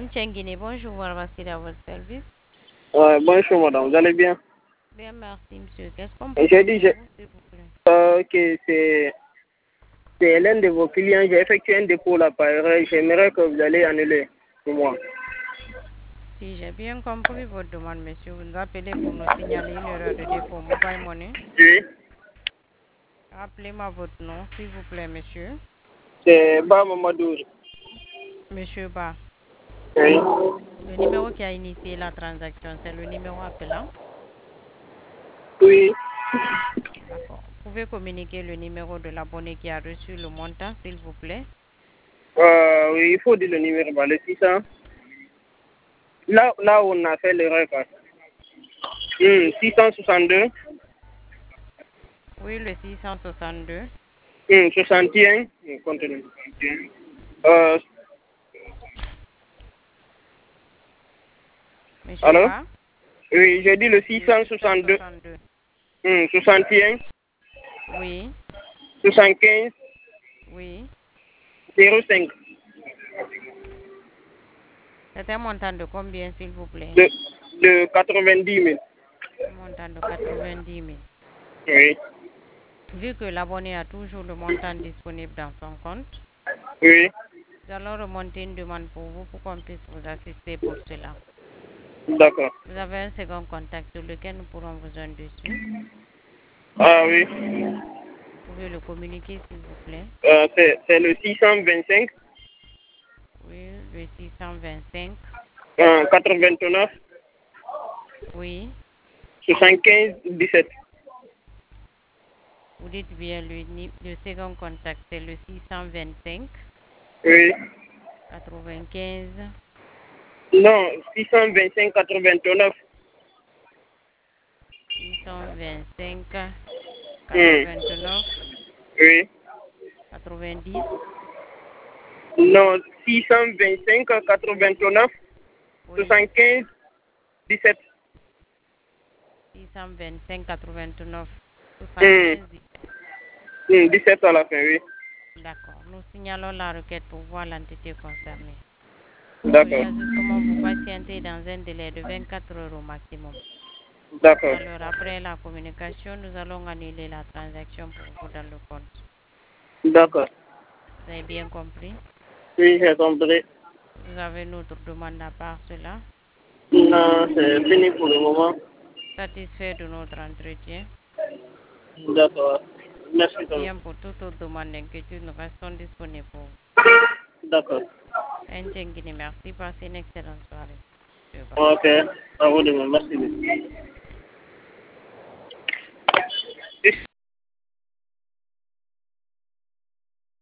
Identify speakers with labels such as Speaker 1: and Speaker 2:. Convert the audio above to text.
Speaker 1: Ntchengine, bonjour, Warvassil à votre service.
Speaker 2: Ouais, bonjour madame, vous allez bien?
Speaker 1: Bien, merci monsieur. Qu'est-ce qu'on peut
Speaker 2: J'ai
Speaker 1: faire
Speaker 2: dit,
Speaker 1: pour vous, s'il vous plaît?
Speaker 2: que c'est l'un de vos clients. J'ai effectué un dépôt là par erreur. J'aimerais que vous allez annuler pour moi.
Speaker 1: Si j'ai bien compris votre demande, monsieur, vous nous appelez pour nous signaler une erreur de dépôt mobile money.
Speaker 2: Oui.
Speaker 1: Rappelez-moi votre nom, s'il vous plaît, monsieur.
Speaker 2: C'est Ba Mamadou.
Speaker 1: Monsieur Ba.
Speaker 2: Oui.
Speaker 1: Le numéro qui a initié la transaction, c'est le numéro appelant.
Speaker 2: Oui.
Speaker 1: D'accord. Vous pouvez communiquer le numéro de l'abonné qui a reçu le montant, s'il vous plaît.
Speaker 2: Oui, il faut dire le numéro, bah, le 600. Là où on a fait l'erreur, quoi. 662.
Speaker 1: Oui, le 662.
Speaker 2: 61. Continue. 61. Euh,
Speaker 1: Monsieur
Speaker 2: allô?
Speaker 1: Ba.
Speaker 2: Oui, j'ai dit le
Speaker 1: Le
Speaker 2: 662.
Speaker 1: 662.
Speaker 2: 61.
Speaker 1: Oui,
Speaker 2: 75.
Speaker 1: oui.
Speaker 2: 05.
Speaker 1: C'est un montant de combien, s'il vous plaît?
Speaker 2: De 90 000.
Speaker 1: Un montant de 90 000.
Speaker 2: Oui.
Speaker 1: Vu que l'abonné a toujours le montant disponible dans son compte,
Speaker 2: Oui.
Speaker 1: nous allons remonter une demande pour vous pour qu'on puisse vous assister pour cela.
Speaker 2: D'accord.
Speaker 1: Vous avez un second contact sur lequel nous pourrons vous joindre dessus.
Speaker 2: Ah oui.
Speaker 1: Vous pouvez le communiquer, s'il vous plaît.
Speaker 2: C'est le 625
Speaker 1: Oui, le 625.
Speaker 2: 89
Speaker 1: Oui.
Speaker 2: 75 17.
Speaker 1: Vous dites bien le second contact, c'est le 625
Speaker 2: Oui.
Speaker 1: 95
Speaker 2: Non, 625 89.
Speaker 1: 625
Speaker 2: Hmm.
Speaker 1: 89
Speaker 2: Oui.
Speaker 1: 90.
Speaker 2: Non, 625 89
Speaker 1: Oui.
Speaker 2: 75 17.
Speaker 1: 625 89
Speaker 2: Hmm.
Speaker 1: 75 17.
Speaker 2: 17 à la fin, oui.
Speaker 1: D'accord. Nous signalons la requête pour voir l'entité concernée. Veuillez
Speaker 2: D'accord.
Speaker 1: justement vous patienter dans un délai de 24 heures au maximum.
Speaker 2: D'accord.
Speaker 1: Alors, après la communication, nous allons annuler la transaction pour vous dans le compte.
Speaker 2: D'accord.
Speaker 1: Vous avez bien compris?
Speaker 2: Oui, j'ai compris.
Speaker 1: Vous avez notre demande à part cela.
Speaker 2: Non, c'est fini pour le moment.
Speaker 1: Satisfait de notre entretien.
Speaker 2: D'accord. Merci.
Speaker 1: Bien, pour toute autre demande d'inquiétude, nous restons disponibles pour vous.
Speaker 2: D'accord.
Speaker 1: Merci. Passez une excellente soirée.
Speaker 2: Ok. À vous de même. Merci.